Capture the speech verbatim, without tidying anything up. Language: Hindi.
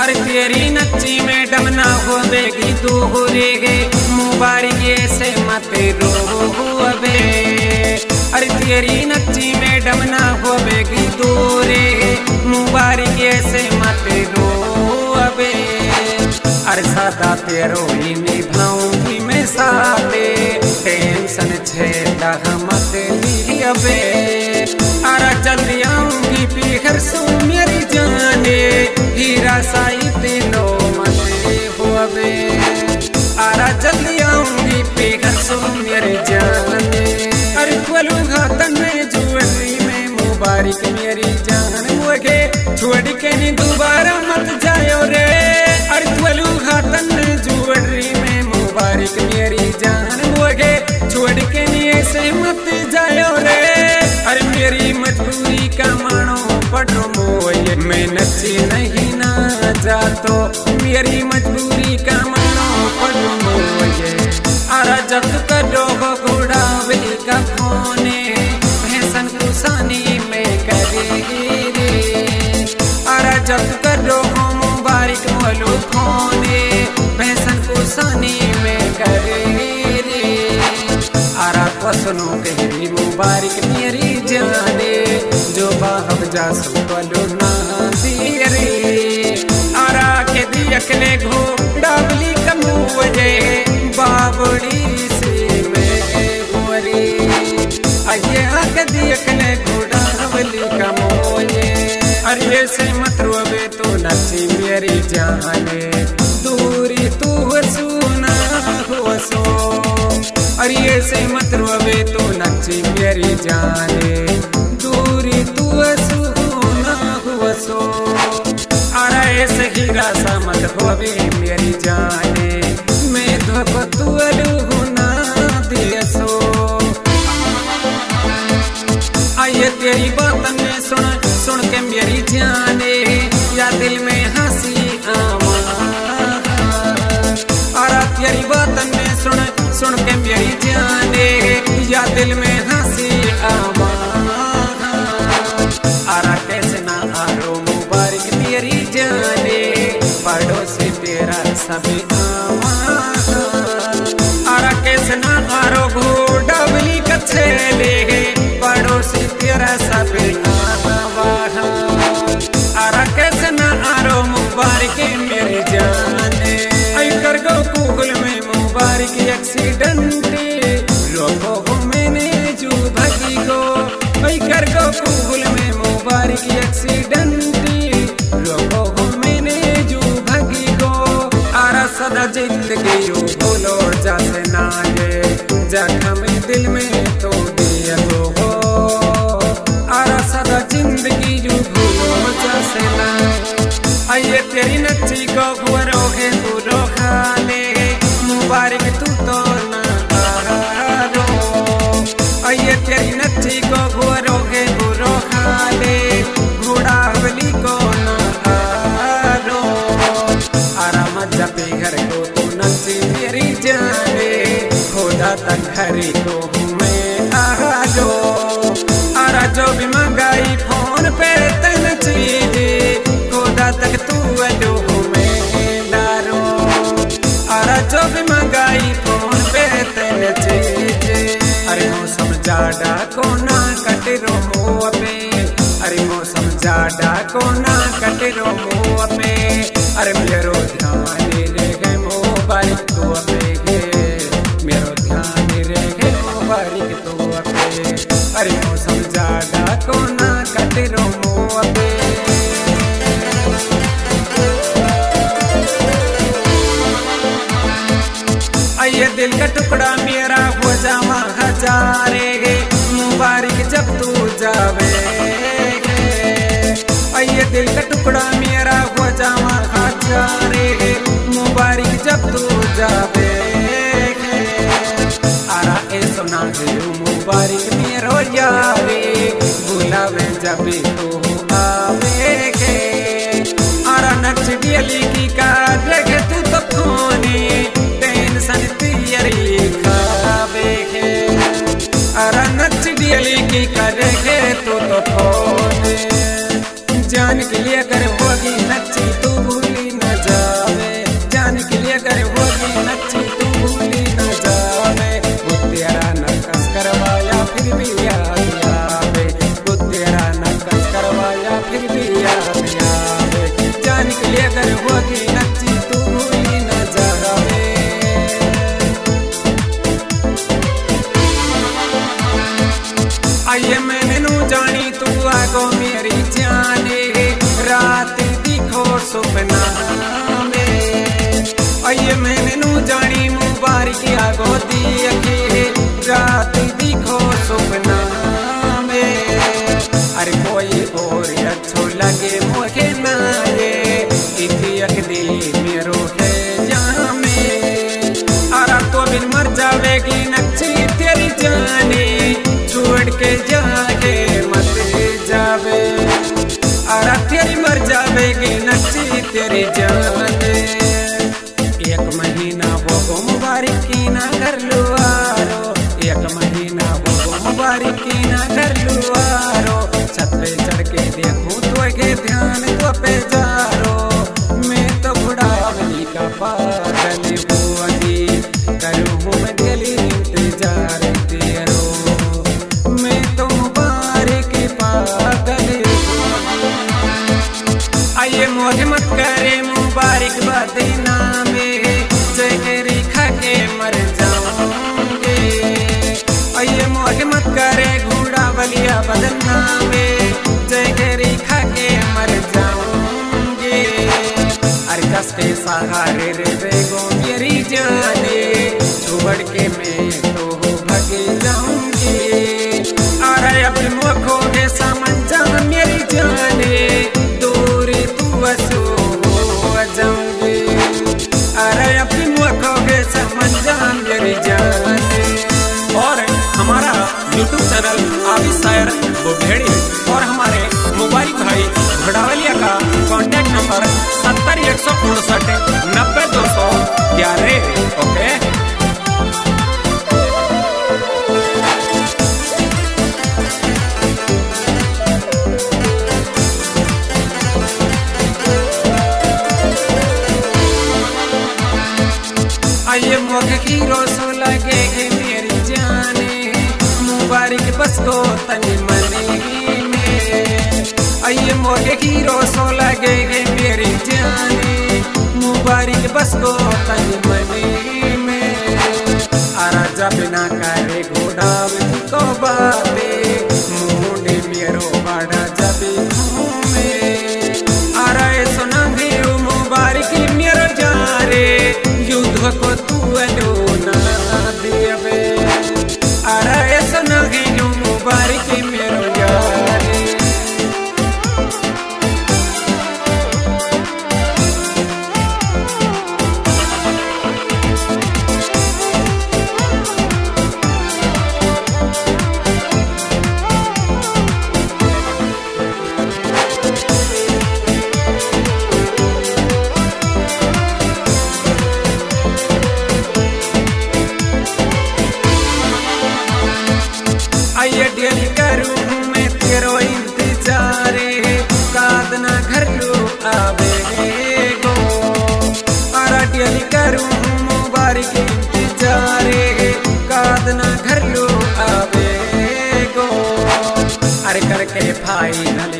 अरे तेरी नच्ची मैडम ना होवेगी दूरे गे मुबारक से मत रो अबे। अरे तेरी नच्ची मैडम ना होवेगी दूरे मुबारक से मत रो अबे। अरे सादा तेरो ही निभाऊंगी मैं साथे टेंशन छेड़ा मत ली अबे। अरे जल्दी आऊंगी पीकर सो मेरी जाने हीरा साई तीनों मते हो अबे। अरे जल्दी आऊंगी पीकर सो मेरी जाने। अरे खोलू घातन में ज्वेलरी में मुबारक मेरी जान मुझे छोड़ के नहीं दोबारा मत जायो रे। अरे खोलू घातन में ज्वेलरी में मुबारक मेरी जान मुझे छोड़ के नहीं ऐसे मत जायो रे। अरे मेरी मजबूरी का मानो पढ़ो मोये मैं नच्ची नहीं ना जा तो मेरी मजबूरी का मानो पढ़ो मोये। अरे जब करो गुड़ावे का फोने भैंसन कुसानी में करेगी रे। अरे जब करो मुबारक बोलो फोने भैंसन कुसानी में करेगी रे। अरे पसनो कही मुबारक मेरी जाने जो बाहब जा सुलो ना दिए रे। आरा के दियकले घो डाबली कमुए बाबड़ी से मैं गोरी आये आके दियकले घो डाबली कमुए। अरे से मत रोवे तो नच्ची मेरी जाने दूरी तू सुना हो सो। अरे से मत रोवे तो नच्ची मेरी जाने दूरी तू सुना हुआ सो। अरे से हीरा सा मत होवे मेरी जाने मैं धोखो तू ना दिया सो। आइए तेरी बात में सुन सुन के मेरी जाने या दिल में हंसी आवा। अरे तेरी बात में सुन सुन के मेरी जाने या दिल में हंसी आवा। अरे कैसे ना आरो मुबारक तेरी जाने पड़ोसी तेरा सभी आवा। अरे कैसे ना आरो घोड़ावली कछेले पड़ोसी तेरा सभी आवा। अरे कैसे ना आरो मुबारक मेरी जाने आई कर गो गूगल में मुबारक एक्सीडेंट रोको हो मैंने जो भगी गो। आई कर गो गूगल में मुबारक एक्सीडेंट रोको हो मैंने जो भगी गो। आरा सदा जिंदगी यो बोलो जैसे ना ये जख्म दिल में तो दिया हो। आरा सदा जिंदगी यो बोलो जैसे ना। आइए तेरी नच्ची को गुरो है गुरो खाले मुबारक तू तो ना रो। आइए तेरी नच्ची को गुरो है गुरो खाले घोड़ावली को ना रो। आराम जपे घर को तू नच्ची मेरी जाने खुदा तक घरी को मैं आ जो। आरा जो भी मंगाई फोन पे तन चीजे खुदा तक तू जो मैं डारो। आरा जो भी मंगाई फोन पे तन चीजे। अरे मौसम जाड़ा को ना कटे रो मुँह पे। अरे मौसम जाड़ा को ना कटे रो मुँह पे। अरे मेरो ध्यान रहे मुबारक तो पे मेरो ध्यान रहे मुबारक तो पे। अरे मौसम जाड़ा को ना कटे रो मुँह पे। आइए दिल का टुकड़ा मेरा हो जावा हजारे मुबारक जब तू जावे। आइए दिल का टुकड़ा मेरा हो जावा हजारे मुबारक जब तू जावे। आरा ए सुना है मुबारक मेरो यारे बुलावे जब तू आवे। आरा नक्श दिली की कार रखे तू तो फोने टेंशन तेरी खावे। आरा नक्श दिली की कार रखे तू तो फोने जान के लिए कर होगी नच्ची तू भूली दिखो सुपना में। आइए मैंने नू जानी मुबारक आगो दी अखे रात दिखो सुपना में। अरे कोई और अच्छो लगे मुझे ना ये एक दिल मेरो है जहाँ में। अरे तो बिन मर जावेगी नक्ची तेरी जाने छोड़ के जाके मत जावे। अरे तेरी मर जावेगी नक्ची तेरी जाने। एक महीना वो गो मुबारक की ना कर लो आरो। एक महीना वो गो मुबारक की ना कर लो आरो। छत पे चढ़ के देखूं तो के ध्यान तो पे जारो। मैं तो बुढ़ावली का पागल हुई करूँ मैं दिली इंतजार तेरो। मैं तो मुबारक पागल। आइए मोह मत करे मुबारक बदना में जय के रेखा के मर जाऊंगे। आइए मोह मत करे घोड़ा बलिया बदना में जय के रेखा के मर जाऊंगे। अरे कस के सहारे रे बेगो मेरी जाने छोड़ के मैं तो भग जाऊंगी। अरे अपने मुखों के सामन जा मेरी जाने दूर तू वसो जाऊंगी। अरे अपने मुखों के सामन जा मेरी जाने। और हमारा यूट्यूब चैनल आबिद शायर बुभेड़ी और हमारे मुबारक भाई घोड़ावलिया का कॉन्टैक्ट नंबर सत्तर एक सौ उनसठ नब्बे दो सौ ग्यारह। ओके आइए मोह की रोसो लगे मेरी जाने मुबारक बस को तनी मनी में। आइए मोह की रोसो लगे मेरी जाने मुबारक बस को तनी मनी में। आराजा बिना करे घोड़ावली को बाबे मुंडे मेरो बड़ा जबी में। आरा सुना भी मुबारक मेरो जारे युद्ध को तू ना देवे। अरे सुना मुबारक मेरो यारे। आइए डेली करूँ मैं तेरो इंतजार कादना घर लो आवे गो। अरे डेली करूँ मुबारक इंतजार कादना घर लो आवे गो। अरे करके फाइनल